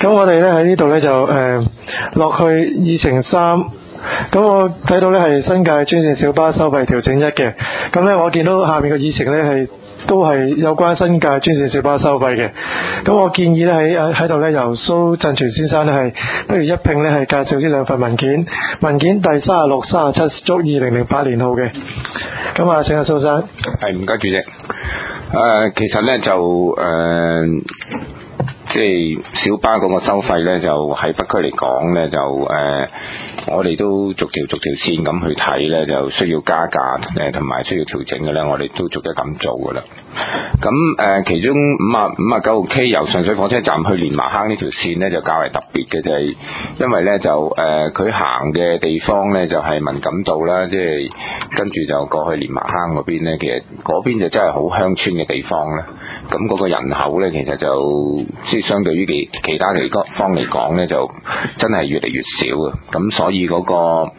咁我哋咧喺呢度咧就落去議程3。咁我睇到咧係新界專線小巴收費調整1嘅，咁咧我見到下面嘅議程咧都係有關新界專線小巴收費嘅。咁我建議咧喺度咧由蘇振全先生咧係不如一併咧係介紹呢兩份文件第36、37足2008年號嘅。咁啊，請阿蘇生。 係，唔該主席。其實咧就即係小巴嗰個收費咧，就喺北區嚟講咧，就我哋都逐條線咁去睇咧，就需要加價同埋需要調整嘅咧，我哋都逐一咁做噶啦。咁其中59號 K 由上水火車站去蓮麻坑呢條線咧，就較為特別嘅，就係因為咧就佢行嘅地方咧就係文錦渡啦，即係跟住就過去蓮麻坑嗰邊咧，其實嗰邊就真係好鄉村嘅地方啦。咁嗰個人口咧，其實就即係相對於其他地方嚟講咧，就真係越嚟越少啊。咁所以嗰個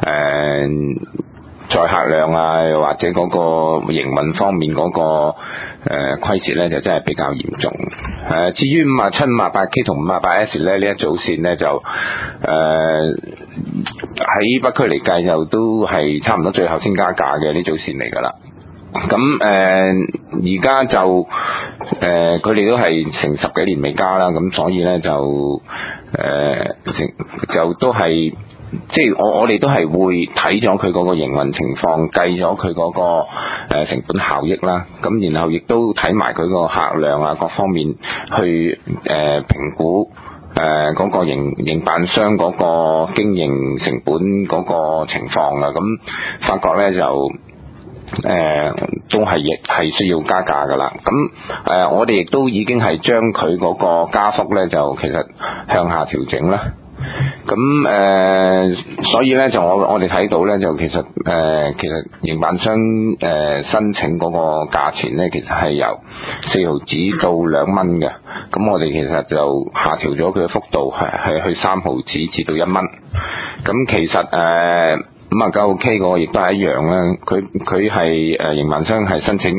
載客量啊，又或者嗰個營運方面嗰個虧蝕咧，就真係比較嚴重。至於57、58K 同58S 咧，呢一組線咧就喺北區嚟計就都係差唔多最後先加價嘅呢組線嚟㗎啦。咁而家就佢哋都係成10幾年未加啦，咁所以咧就都係即係我哋都係會睇咗佢嗰個營運情況，計咗佢嗰個成本效益啦，咁然後亦都睇埋佢個客量啊各方面去評估嗰個營辦商嗰個經營成本嗰個情況啦，咁發覺咧就都係亦係需要加價噶啦。咁我哋亦都已經係將佢嗰個加幅咧就其實向下調整啦。咁所以咧就我哋睇到咧就其實營辦商申請嗰個價錢咧其實係由4毫子到2蚊嘅，咁我哋其實就下調咗佢嘅幅度係去3毫子至到1蚊。咁其實59號 K 嗰個亦都係一樣啦，佢係營辦商係申請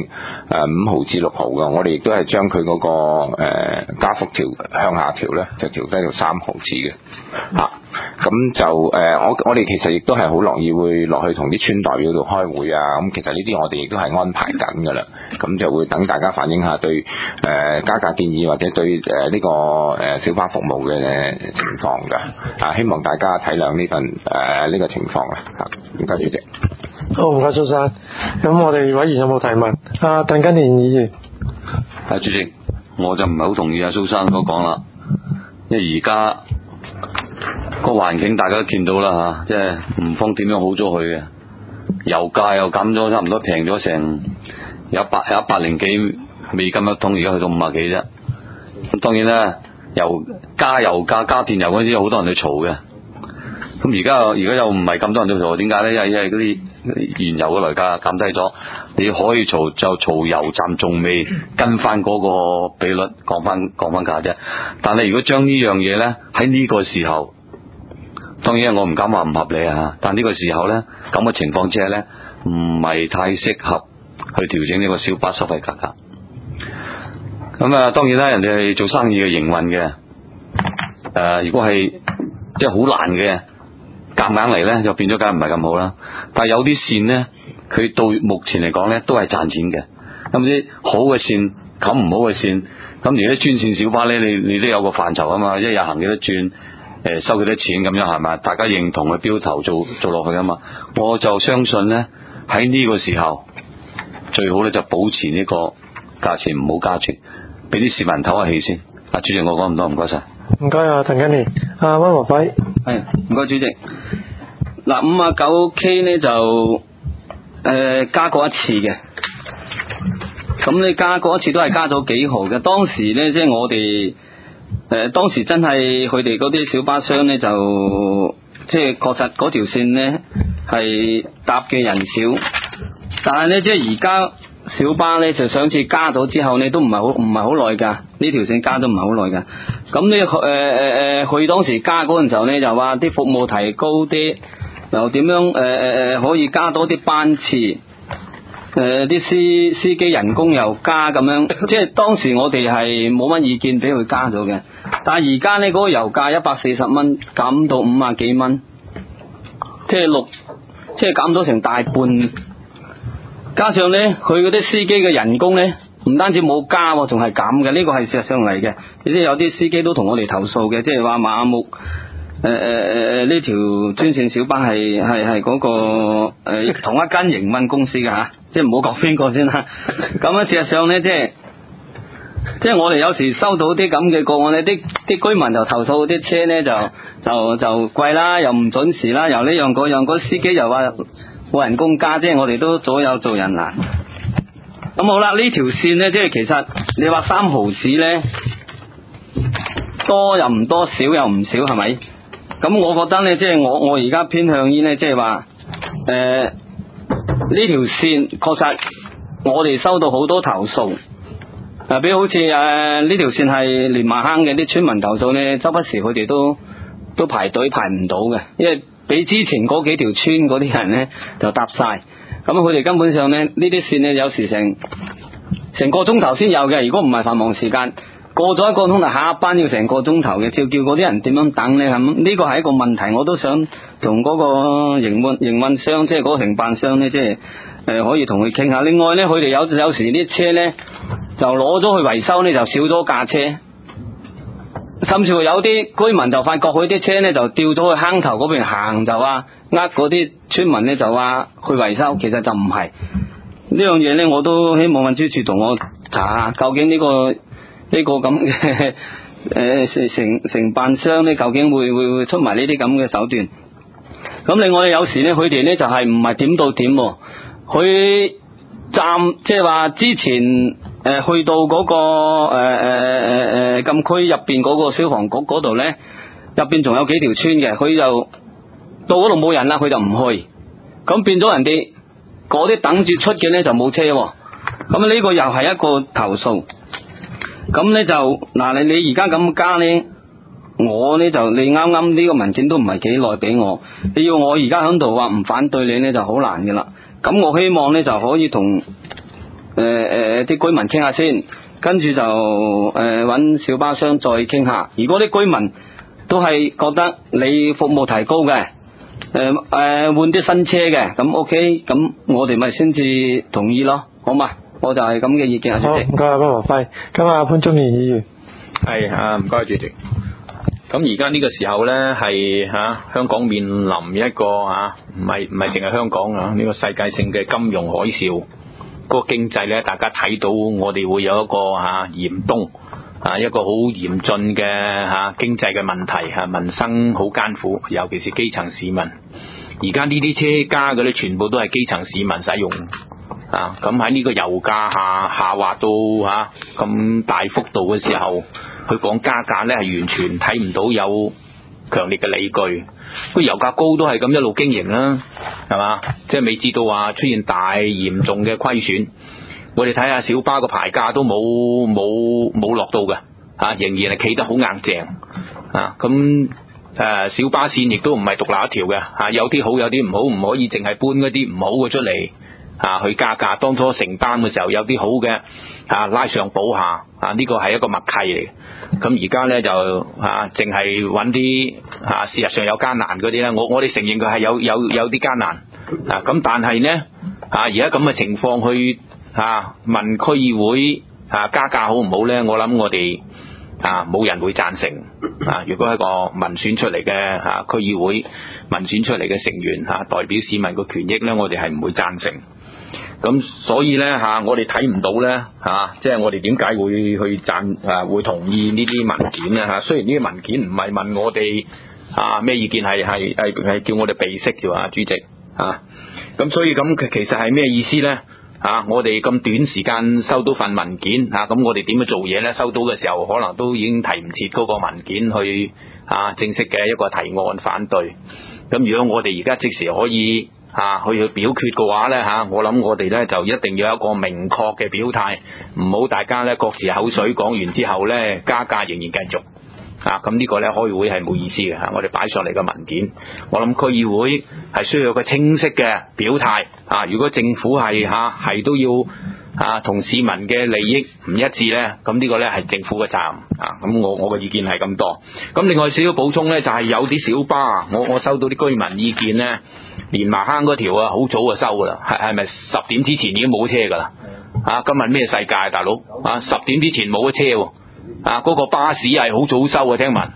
5毫至6毫嘅，我哋亦都係將佢嗰個加幅向下調咧，就調低到3毫子嘅嚇。咁就我哋其實亦都係好樂意會落去同啲村代表度開會啊。咁其實呢啲我哋亦都係安排緊㗎啦。咁就會等大家反映下對加價建議或者對呢個小巴服務嘅情況㗎。希望大家體諒呢份呢個情況啊。唔該主席。 好，唔該蘇生。咁我哋委員有冇提問？鄧根年議員。 主席，我就唔係好同意蘇生所講啦，因為而家個環境大家都見到啦即係唔方點樣好咗佢嘅，油價又減咗差唔多平咗成有100幾美金一桶，而家去到50幾啫。咁當然啦，油價加電油嗰陣時有好多人去嘈嘅。咁而家又唔係咁多人去嘈，點解咧？因為嗰啲燃油嘅來價減低咗，你可以嘈就嘈油站仲未跟翻嗰個比率降翻價啫。但係如果將呢樣嘢咧喺呢個時候，當然我唔敢話唔合理但呢個時候咧咁嘅情況之下咧，唔係太適合去調整呢個小巴收費價格。咁當然啦，人哋係做生意嘅營運嘅，如果係即係好難嘅夾硬嚟咧，就變咗梗係唔係咁好啦。但係有啲線咧，佢到目前嚟講咧都係賺錢嘅。咁啲好嘅線冚唔好嘅線，咁而家專線小巴咧，你都有個範疇啊嘛，一日行幾多轉，收幾多錢咁樣係咪？大家認同嘅標頭做落去啊嘛。我就相信咧喺呢個時候最好咧就保持呢個價錢唔好加住，俾啲市民唞下氣先。主席，我講咁多，唔該晒。 唔該鄧根年。溫和輝。 係，唔該主席。嗱，59 K 呢就加過一次嘅，咁你加過一次都係加咗幾毫嘅。當時呢，即係我哋當時真係佢哋嗰啲小巴商呢，就即係確實嗰條線呢係搭嘅人少，但係呢，即係而家小巴呢，就上次加咗之後呢，都唔係好耐㗎，呢條線加咗唔係好耐㗎。咁呢佢當時加嗰陣時候呢，就話啲服務提高啲，又點樣可以加多啲班次。 啲司機人工又加咁樣，即係當時我哋係冇乜意見俾佢加咗嘅。但係而家呢嗰個油價140蚊減到50幾蚊，即係減咗成大半。加上呢，佢嗰啲司機嘅人工呢，唔單止冇加，仲係減嘅。呢個係事實上嚟嘅。而且有啲司機都同我哋投訴嘅，即係話馬木呢條專線小巴係嗰個同一間營運公司嘅吓，即係唔好講邊個先啦。咁啊，事實上呢，即係我哋有時收到啲咁嘅個案呢，啲居民就投訴啲車呢就貴啦，又唔準時啦，又呢樣嗰樣，嗰司機又話冇人工加，即係我哋都左右做人難。咁好啦，呢條線呢，即係其實你話3毫子呢，多又唔多，少又唔少，係咪？咁我覺得呢，即係我而家偏向於呢，即係話呢條線確實我哋收到好多投訴。比如好似呢條線係連麻坑嘅啲村民投訴呢，周不時佢哋都排隊排唔到嘅，因為比之前嗰幾條村嗰啲人呢就搭晒，咁佢哋根本上呢啲線呢，有時成個鐘頭先有嘅，如果唔係繁忙時間，過咗1個鐘頭下一班要成個鐘頭嘅，叫嗰啲人點樣等呢？咁呢個係一個問題，我都想同嗰個營運商，即係嗰個承辦商呢，即係可以同佢傾下。另外呢，佢哋有時啲車呢，就攞咗去維修呢，就少咗架車，甚至乎有啲居民就發覺佢啲車呢，就掉咗去坑頭嗰邊行，就話嗰啲村民呢，就話去維修，其實就唔係呢樣嘢呢。我都希望運輸署同我查下，究竟呢個咁嘅承辦商呢，究竟會出埋呢啲咁嘅手段。咁另外有時呢，佢哋呢就係唔係點到點，佢站即係話之前去到嗰個禁區入邊嗰個消防局嗰度呢，入邊仲有幾條村嘅，佢就到嗰度冇人啦，佢就唔去，咁變咗人哋嗰啲等住出嘅呢就冇車，咁呢個又係一個投訴。咁呢就嗱，你而家咁加呢，我呢就你啱啱呢個文件都唔係幾耐俾我，你要我而家喺度話唔反對你呢就好難嘅啦。咁我希望呢就可以同啲居民傾下先，跟住就揾小巴商再傾下。如果啲居民都係覺得你服務提高嘅，換啲新車嘅，咁 OK，咁我哋咪先至同意咯，好嘛？我就係咁嘅意見啊，主席。 好，唔該啊，潘和輝。咁啊，潘宗賢議員。 係啊，唔該主席。咁而家呢個時候呢，係香港面臨一個唔係淨係香港呢個世界性嘅金融海嘯，個經濟呢，大家睇到我哋會有一個嚴冬一個好嚴峻嘅經濟嘅問題民生好艱苦，尤其是基層市民。而家呢啲車加嘅呢，全部都係基層市民使用。咁喺呢個油價下滑到咁大幅度嘅時候，佢講加價呢係完全睇唔到有強烈嘅理據。個油價高都係咁一路經營啦，係嘛？即係未知道話出現大嚴重嘅虧損。我哋睇下小巴個牌價都冇落到嘅，仍然係企得好硬淨。咁小巴線亦都唔係獨立一條嘅，有啲好有啲唔好，唔可以淨係搬嗰啲唔好嘅出嚟。去加價，當初承擔嘅時候有啲好嘅拉上補下，呢個係一個默契嚟嘅。咁而家呢，就淨係揾啲事實上有艱難嗰啲呢，我哋承認佢係有啲艱難咁但係呢，而家咁嘅情況去問區議會加價好唔好呢？我諗我哋冇人會贊成。如果係個民選出嚟嘅區議會民選出嚟嘅成員代表市民個權益呢，我哋係唔會贊成。咁所以呢，我哋睇唔到呢，即係我哋點解會去會同意呢啲文件呢？雖然呢啲文件唔係問我哋咩意見，係叫我哋備悉啫，主席咁所以咁其實係咩意思呢？我哋咁短時間收到份文件咁我哋點樣做嘢呢？收到嘅時候可能都已經提唔切嗰個文件去正式嘅一個提案反對。咁如果我哋而家即時可以去表決嘅話呢，我諗我哋呢就一定要有一個明確嘅表態，唔好大家呢各自口水講完之後呢加價仍然繼續咁呢個咧開會係冇意思嘅我哋擺上嚟嘅文件，我諗區議會係需要有個清晰嘅表態如果政府係都要同市民嘅利益唔一致咧，咁呢個咧係政府嘅責任咁我嘅意見係咁多。咁另外少少補充咧，就係有啲小巴我收到啲居民意見咧，連麻坑嗰條好早就收噶啦，係咪10點之前已經冇車噶啦？今日咩世界大佬10點之前冇咗車喎？嗰個巴士係好早收聽聞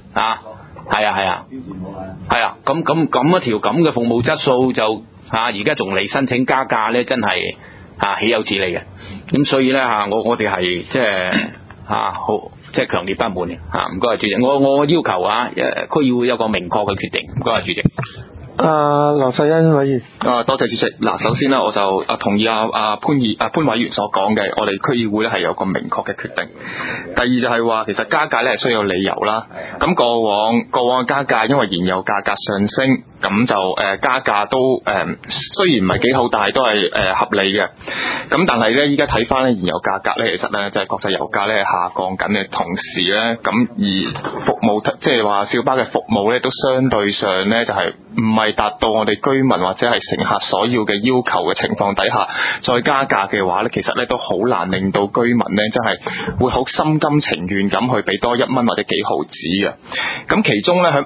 係啊，咁一條咁嘅服務質素就而家仲嚟申請加價咧，真係豈有此理嘅。咁所以咧我哋係即係好即係強烈不滿嘅唔該主席，我要求區議會有個明確嘅決定，唔該主席。 劉世恩委員。 多謝主席。首先咧，我就同意潘委員所講嘅，我哋區議會咧係有個明確嘅決定。第二就係話，其實加價咧係需要理由啦。咁過往嘅加價，因為燃油價格上升，咁就加價都雖然唔係幾好，但係都係合理嘅。咁但係咧，依家睇翻咧燃油價格咧，其實咧就係國際油價咧下降緊嘅同時咧，咁而服務即係話小巴嘅服務咧，都相對上咧就係唔係達到我哋居民或者係乘客所要嘅要求嘅情況底下，再加價嘅話咧，其實咧都好難令到居民咧真係會好心甘情願咁去俾多1蚊或者幾毫子嘅。咁其中咧喺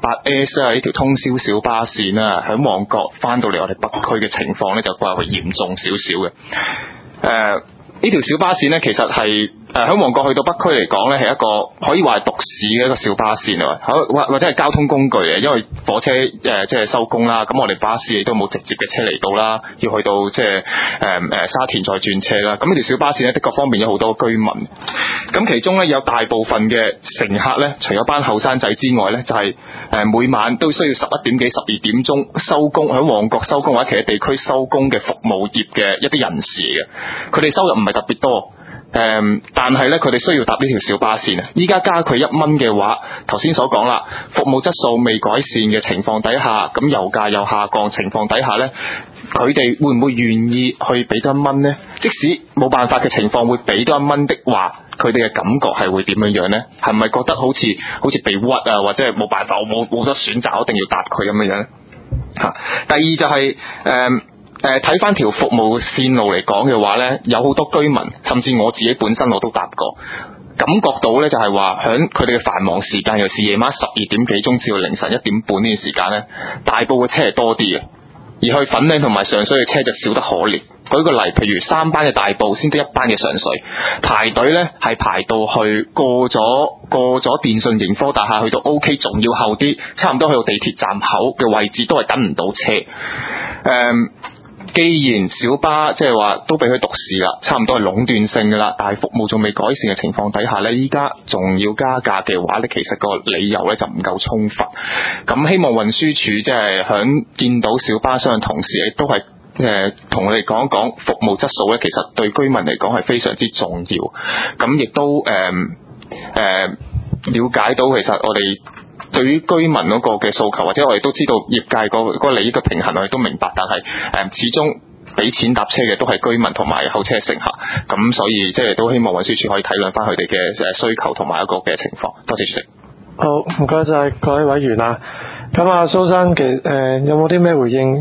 58S 呢條通宵小巴線啦，喺旺角翻到嚟我哋北區嘅情況咧就較為嚴重少少嘅。呢條小巴線咧，其實係喺旺角去到北區嚟講咧，係一個可以話係獨市嘅一個小巴線或者係交通工具嘅，因為火車即係收工啦，咁我哋巴士亦都冇直接嘅車嚟到啦，要去到即係沙田再轉車啦。咁呢條小巴線咧的確方便咗好多居民。咁其中咧有大部分嘅乘客咧，除咗班後生仔之外咧，就係每晚都需要11點幾12點鐘收工，喺旺角收工或者其他地區收工嘅服務業嘅一啲人士嘅，佢哋收入唔係特別多。但係咧，佢哋需要搭呢條小巴線啊！依家加佢1蚊嘅話，頭先所講啦，服務質素未改善嘅情況底下，咁油價又下降情況底下咧，佢哋會唔會願意去俾多1蚊呢？即使冇辦法嘅情況會俾多1蚊的話，佢哋嘅感覺係會點樣呢？係咪覺得好似被屈或者係冇辦法，我冇得選擇，我一定要搭佢咁樣呢？第二就係睇翻條服務線路嚟講嘅話呢，有好多居民，甚至我自己本身我都搭過，感覺到呢就係話響佢哋嘅繁忙時間，尤其是夜晚12點幾鐘至到凌晨1點半呢段時間呢，大埔嘅車係多啲嘅，而去粉嶺同埋上水嘅車就少得可憐。舉個例，譬如3班嘅大埔先得1班嘅上水，排隊呢係排到去過咗電訊盈科大廈去到 OK， 仲要後啲，差唔多去到地鐵站口嘅位置都係等唔到車。既然小巴即係話都俾佢獨市啦，差唔多係壟斷性噶啦，但係服務仲未改善嘅情況底下呢，依家仲要加價嘅話呢，其實個理由呢就唔夠充分。咁希望運輸署即係響見到小巴商嘅同時，亦都係同我哋講一講服務質素呢，其實對居民嚟講係非常之重要。咁亦都了解到其實我哋對於居民嗰個嘅訴求，或者我哋都知道業界個利益嘅平衡，我哋都明白，但係始終俾錢搭車嘅都係居民同埋候車乘客，咁所以即係都希望運輸署可以體諒翻佢哋嘅需求同埋一個嘅情況。多謝主席。 好，唔該晒各位委員啊。咁蘇生有冇啲咩回應？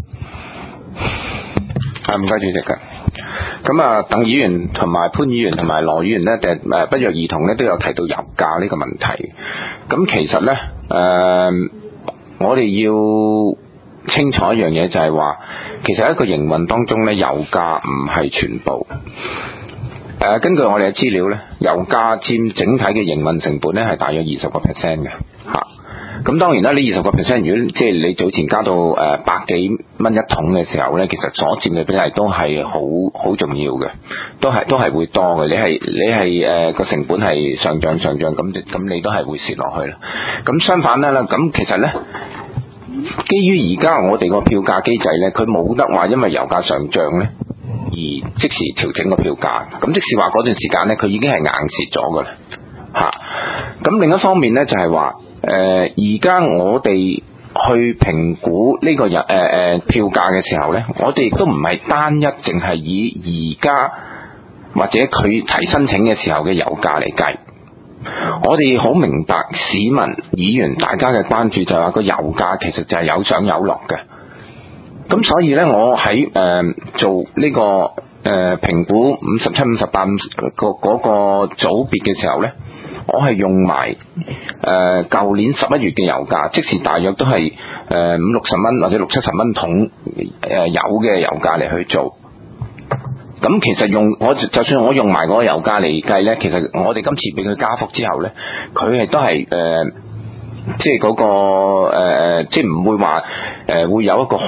唔該主席嘅。咁鄧議員同埋潘議員同埋羅議員呢，不約而同呢都有提到油價呢個問題。咁其實呢，我哋要清楚一樣嘢，就係話，其實一個營運當中呢，油價唔係全部。根據我哋嘅資料呢，油價佔整體嘅營運成本呢係大約20%嘅嚇。咁當然啦，呢20%如果即係你早前加到100幾蚊一桶嘅時候呢，其實所佔嘅比例都係好重要嘅，都係會多嘅。你係個成本係上漲咁你都係會蝕落去啦。咁相反啦，咁其實呢，基於而家我哋個票價機制呢，佢冇得話因為油價上漲呢而即時調整個票價。咁即使話嗰段時間呢，佢已經係硬蝕咗噶啦嚇。咁另一方面呢，就係話而家我哋去評估呢個票價嘅時候呢，我哋亦都唔係單一淨係以而家或者佢提申請嘅時候嘅油價嚟計， 我哋好明白市民、議員大家嘅關注就係話個油價其實就係有上有落嘅。咁所以呢，我喺做呢個評估57、58嗰個組別嘅時候呢，我係用埋舊年11月嘅油價，即是大約都係50-60蚊或者60-70蚊桶油嘅油價嚟去做。咁其實就算我用埋嗰個油價嚟計呢，其實我哋今次俾佢加幅之後呢，佢係都係即係嗰個即係唔會話會有一個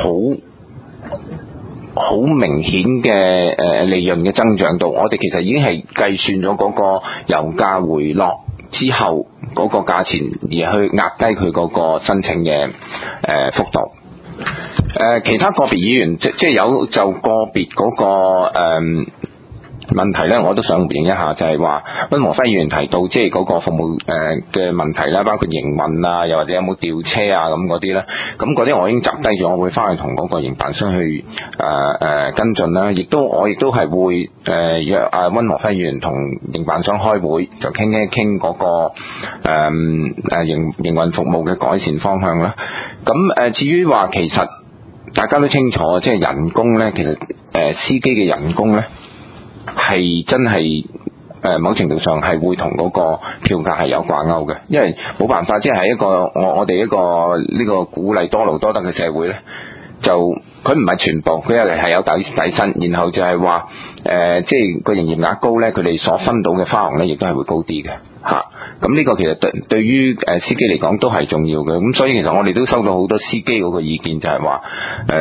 好明顯嘅利潤嘅增長度。我哋其實已經係計算咗嗰個油價回落之後嗰個價錢，而去壓低佢嗰個申請嘅幅度。其他個別議員即係有就個別嗰個問題呢，我都想回應一下，就係話溫和輝議員提到即係嗰個服務嘅問題啦，包括營運啊，又或者有冇調車啊咁嗰啲呢。咁嗰啲我已經集低咗，我會翻去同嗰個營辦商去跟進啦。我亦都係會約溫和輝議員同營辦商開會，就傾一傾嗰個營運服務嘅改善方向啦。咁至於話其實大家都清楚，即係人工呢，其實司機嘅人工呢，係真係某程度上係會同嗰個票價係有掛鈎嘅，因為冇辦法，即係一個我哋一個呢個鼓勵多勞多得嘅社會呢，就佢唔係全部，佢係有底薪，然後就係話即係個營業額高呢，佢哋所分到嘅花紅呢，亦都係會高啲嘅嚇。咁呢個其實對於司機嚟講都係重要嘅，咁所以其實我哋都收到好多司機嗰個意見，就係話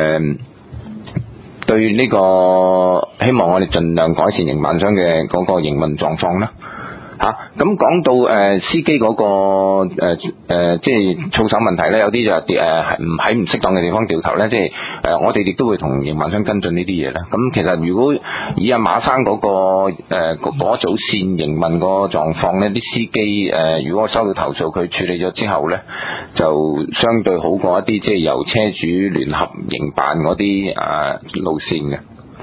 對呢個希望我哋盡量改善營辦商嘅嗰個營運狀況啦。咁講到司機嗰個即係操守問題咧，有啲就喺唔適當嘅地方掉頭咧，即係我哋亦都會同營辦商跟進呢啲嘢啦。咁其實如果以阿馬生嗰個嗰組線營運個狀況咧，啲司機如果我收到投訴，佢處理咗之後咧，就相對好過一啲即係由車主聯合營辦嗰啲路線嘅。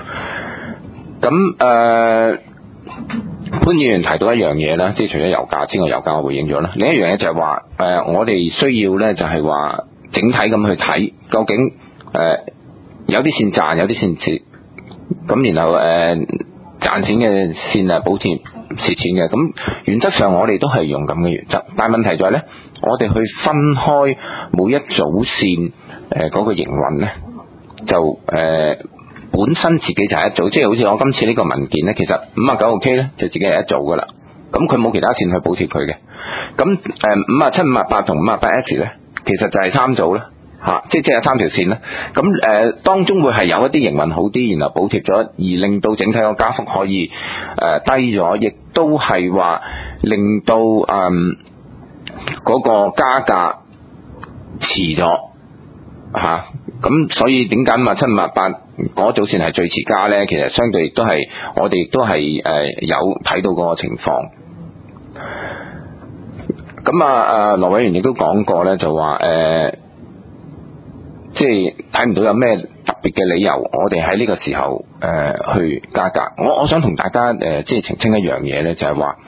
咁潘議員提到一樣嘢啦，即係除咗油價之外，油價我回應咗啦。另一樣嘢就係話，我哋需要呢，就係話整體咁去睇，究竟有啲線賺，有啲線蝕，咁然後賺錢嘅線補貼蝕錢嘅。咁原則上我哋都係用咁嘅原則，但係問題就係呢，我哋去分開每一組線嗰個營運呢，就本身自己就係一組，即係好似我今次呢個文件呢，其實59號 K 呢就自己係一組噶啦，咁佢冇其他線去補貼佢嘅。咁57、58同58S 呢，其實就係3組啦，即係有3條線啦。咁當中會係有一啲營運好啲，然後補貼咗，而令到整體個加幅可以低咗，亦都係話令到嗰個加價遲咗嚇。咁所以點解57、58嗰組線係最遲加呢？其實相對亦都係我哋亦都係有睇到嗰個情況。咁羅委員亦都講過呢，就話即係睇唔到有咩特別嘅理由，我哋喺呢個時候去加價。我想同大家即係澄清一樣嘢呢，就係話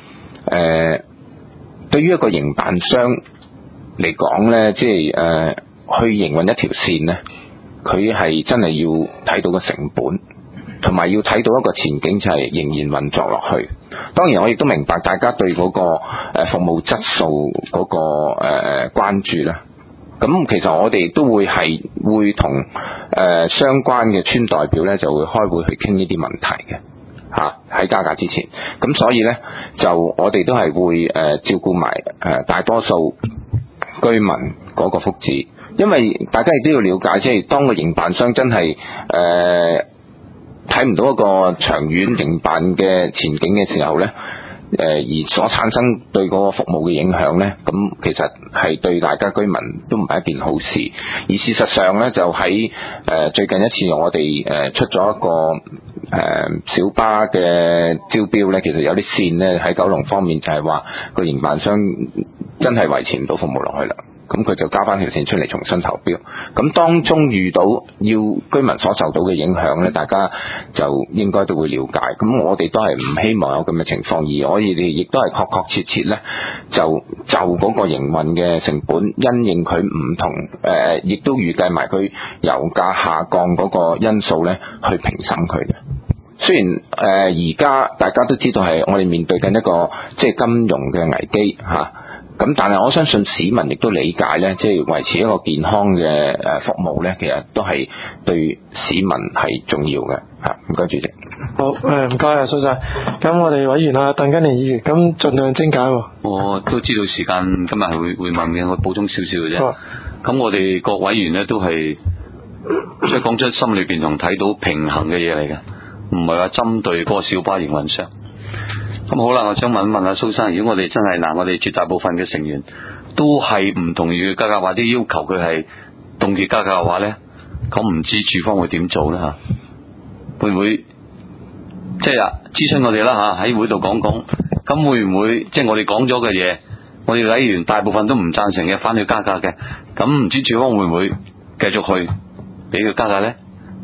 對於一個營辦商嚟講呢，即係去營運一條線呢，佢係真係要睇到個成本，同埋要睇到一個前景，就係仍然運作落去。當然我亦都明白大家對嗰個服務質素嗰個關注啦。咁其實我哋都會同相關嘅村代表呢，就會開會去傾呢啲問題嘅喺加價之前。咁所以呢，就我哋都係會照顧埋大多數居民嗰個福祉。因為大家亦都要了解，即係當個營辦商真係睇唔到一個長遠營辦嘅前景嘅時候呢，而所產生對嗰個服務嘅影響呢，咁其實係對大家居民都唔係一件好事。而事實上呢，就喺最近一次我哋出咗一個小巴嘅招標呢，其實有啲線呢喺九龍方面就係話個營辦商真係維持唔到服務落去啦。 咁佢就交翻條線出嚟重新投標。咁當中遇到要居民所受到嘅影響呢，大家就應該都會了解。咁我哋都係唔希望有咁嘅情況，而我哋亦都係確確切切呢，就嗰個營運嘅成本，因應佢唔同亦都預計埋佢油價下降嗰個因素呢，去評審佢嘅。雖然而家大家都知道係我哋面對緊一個即係金融嘅危機嚇，咁但係我相信市民亦都理解咧，即係維持一個健康嘅服務咧，其實都係對市民係重要嘅嚇。唔該主席。 好唔該啊，蘇生。咁我哋委員啊，鄧根年議員，咁盡量精簡喎。 我都知道時間今日係會問嘅，我補充少少嘅啫。咁我哋各委員咧都係即係講出心裏邊同睇到平衡嘅嘢嚟嘅。唔係話針對嗰個小巴營運商。咁好啦，我想問一問阿蘇生，如果我哋真係我哋絕大部分嘅成員都係唔同意佢加價，或者要求佢係凍結加價嘅話咧，咁唔知處方會點做咧嚇？會唔會即係諮詢我哋啦嚇？喺會度講講，咁會唔會即係我哋講咗嘅嘢，我哋委員大部分都唔贊成嘅，反對加價嘅，咁唔知處方會唔會繼續去俾佢加價咧？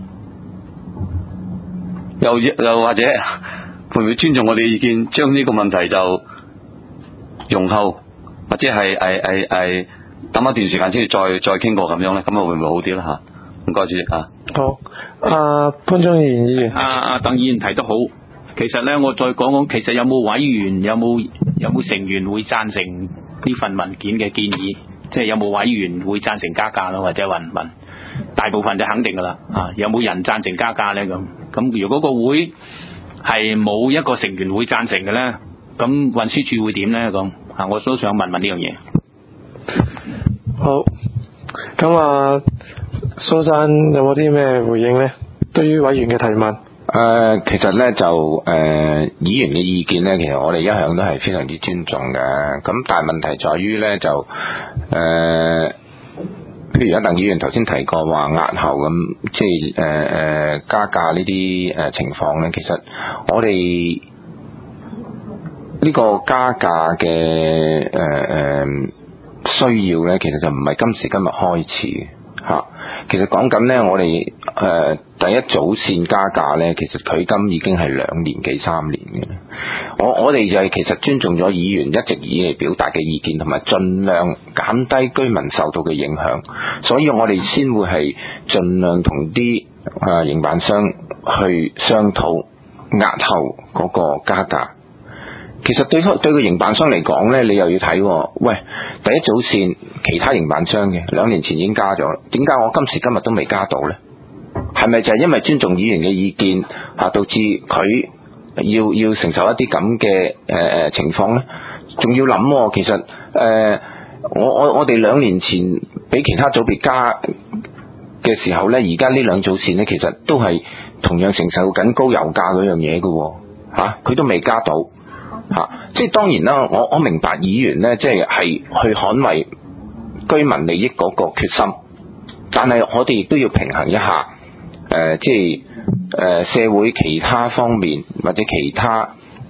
又或者會唔會尊重我哋意見，將呢個問題就容後，或者係等一段時間先再傾過咁樣咧？咁啊會唔會好啲啦嚇？唔該主席啊。 好，潘宗賢議員， 鄧議員提得好。其實咧，我再講講，其實有冇委員有冇成員會贊成呢份文件嘅建議？即係有冇委員會贊成加價咯，或者問？大部分就肯定噶啦，有冇人贊成加價咧？咁如果個會係冇一個成員會贊成嘅咧，咁運輸署會點咧？咁我都想問呢樣嘢。 好，咁蘇生有冇啲咩回應咧？對於委員嘅提問， 其實咧就議員嘅意見咧，其實我哋一向都係非常之尊重嘅。咁但係問題在於咧就譬如阿鄧議員頭先提過話押後咁，即係加價呢啲情況咧，其實我哋呢個加價嘅需要咧，其實就唔係今時今日開始嚇。其實講緊咧，我哋第一組線加價咧，其實距今已經係2年幾3年嘅。我哋就係其實尊重咗議員一直以嚟表達嘅意見，同埋盡量減低居民受到嘅影響，所以我哋先會係盡量同啲營辦商去商討押後嗰個加價。其實對個營辦商嚟講咧，你又要睇，喂，第一組線其他營辦商嘅2年前已經加咗，點解我今時今日都未加到咧？係咪就係因為尊重議員嘅意見導致佢要承受一啲咁嘅情況咧？仲要諗，其實我哋2年前俾其他組別加嘅時候咧，而家呢2組線咧，其實都係同樣承受緊高油價嗰樣嘢嘅嚇，佢都未加到嚇。即係當然啦，我明白議員咧，即係去捍衛居民利益嗰個決心，但係我哋亦都要平衡一下。即係社會其他方面或者其他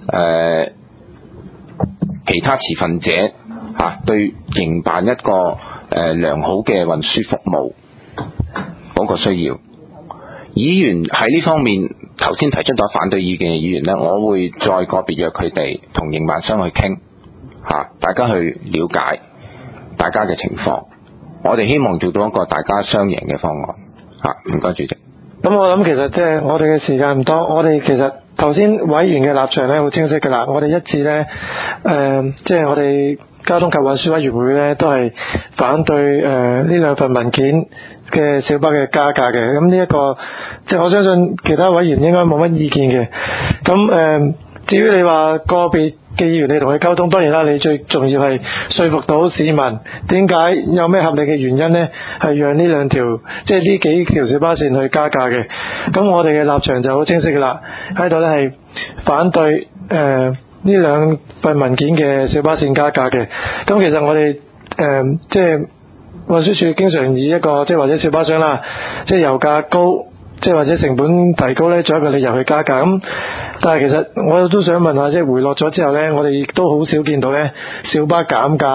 持份者對營辦一個良好嘅運輸服務嗰個需要，議員喺呢方面頭先提出咗反對意見嘅議員呢，我會再個別約佢哋同營辦商去傾大家去了解大家嘅情況，我哋希望做到一個大家雙贏嘅方案唔該主席。 咁我諗其實即係我哋嘅時間唔多，我哋其實頭先委員嘅立場咧好清晰㗎啦，我哋一致咧即係我哋交通及運輸委員會咧都係反對呢2份文件嘅小巴嘅加價嘅。咁呢一個即係我相信其他委員應該冇乜意見嘅。咁至於你話個別嘅議員你同佢溝通，當然啦，你最重要係說服到市民點解有咩合理嘅原因呢，係讓呢2條即係呢幾條小巴線去加價嘅。咁我哋嘅立場就好清晰㗎啦，喺度咧係反對呢2份文件嘅小巴線加價嘅。咁其實我哋即係運輸署經常以一個即係或者小巴商啦，即係油價高，即係或者成本提高咧，作為一個理由去加價。咁但係其實我都想問下，即係回落咗之後咧，我哋亦都好少見到咧小巴減價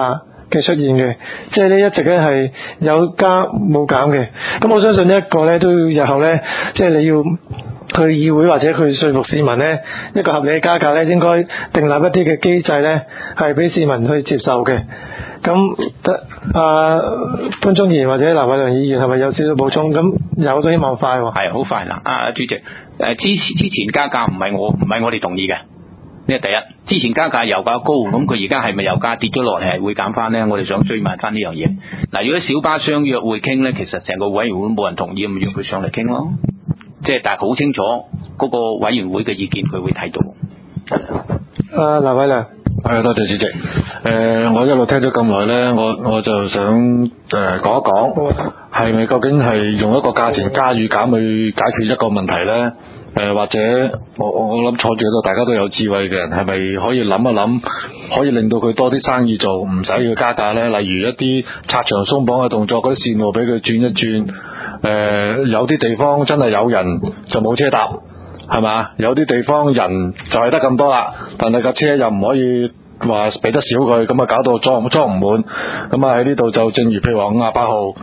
嘅出現嘅，即係呢一直咧係有加冇減嘅。咁我相信呢一個咧都日後咧，即係你要去議會或者去說服市民咧，一個合理嘅加價咧，應該訂立一啲嘅機制咧，係俾市民去接受嘅。咁潘宗賢或者藍偉良議員係咪有少少補充？咁有都希望快喎。 係好快嗱，主席，之前加價唔係我哋同意嘅。呢個第一，之前加價油價高，咁佢而家係咪油價跌咗落嚟係會減翻呢？我哋想追問翻呢樣嘢。嗱，如果小巴商約會傾呢，其實成個委員會冇人同意，咁約佢上嚟傾咯。即係但係好清楚嗰個委員會嘅意見，佢會睇到。 藍偉良。 係，多謝主席。我一路聽咗咁耐呢，我就想講一講，係咪究竟係用一個價錢加與減去解決一個問題呢？或者我諗坐住喺度大家都有智慧嘅人，係咪可以諗一諗，可以令到佢多啲生意做，唔使要加價呢？例如一啲拆牆鬆綁嘅動作，嗰啲線路俾佢轉一轉。有啲地方真係有人就冇車搭，係嘛？有啲地方人就係得咁多啦，但係架車又唔可以話俾得少佢，咁啊搞到裝唔滿。咁啊喺呢度就正如譬如話58號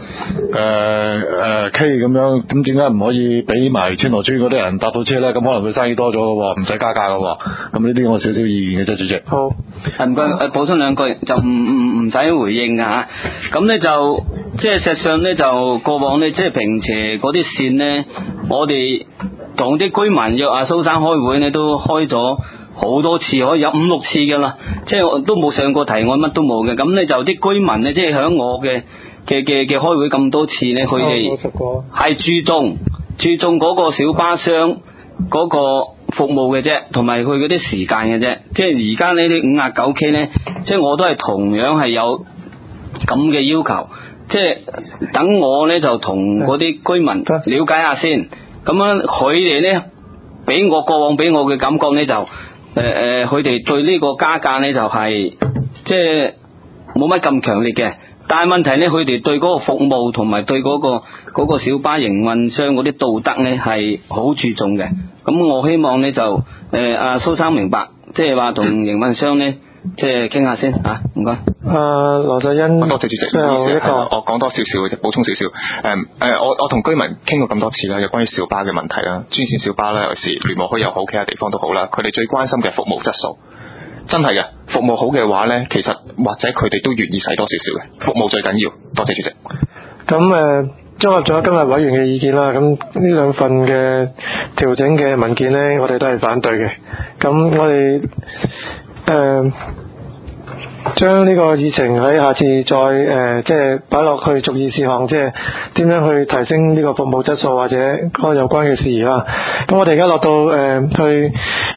K 咁樣，咁點解唔可以俾埋千羅村嗰啲人搭到車呢？咁可能佢生意多咗嘅，唔使加價嘅。咁呢啲我少少意見嘅啫，主席。 好， 唔該，補充兩句就唔使回應㗎吓。咁呢就即係實際上呢，就過往呢，即係平時嗰啲線呢，我哋同啲居民約阿蘇生開會呢，都開咗好多次，可以有5-6次㗎啦。即係我都冇上過提案，乜都冇嘅。咁呢就啲居民呢，即係響我嘅開會咁多次呢，佢哋係注重嗰個小巴商嗰個服務嘅啫，同埋佢嗰啲時間嘅啫。即係而家呢啲59 K 呢，即係我都係同樣係有咁嘅要求。即係等我呢，就同嗰啲居民了解下先。咁樣佢哋呢，過往俾我嘅感覺呢，就佢哋對呢個加價呢，就係即係冇乜咁強烈嘅。但係問題呢，佢哋對嗰個服務同埋對嗰個小巴營運商嗰啲道德呢係好注重嘅。咁我希望呢，就阿蘇生明白，即係話同營運商呢，即係傾下先嚇。唔該。 羅世恩， 多謝主席。唔好意思，我講多少少嘅啫，補充少少。我同居民傾過咁多次啦，有關於小巴嘅問題啦，專線小巴啦，尤其是聯和墟又好，其他地方都好啦，佢哋最關心嘅服務質素。真係嘅，服務好嘅話呢，其實或者佢哋都願意使多少少嘅，服務最緊要。多謝主席。 咁綜合咗今日委員嘅意見啦，咁呢兩份嘅調整嘅文件呢，我哋都係反對嘅。咁我哋將呢個議程喺下次再即係擺落去逐議事項，即係點樣去提升呢個服務質素或者嗰個有關嘅事宜啦。咁我哋而家落到去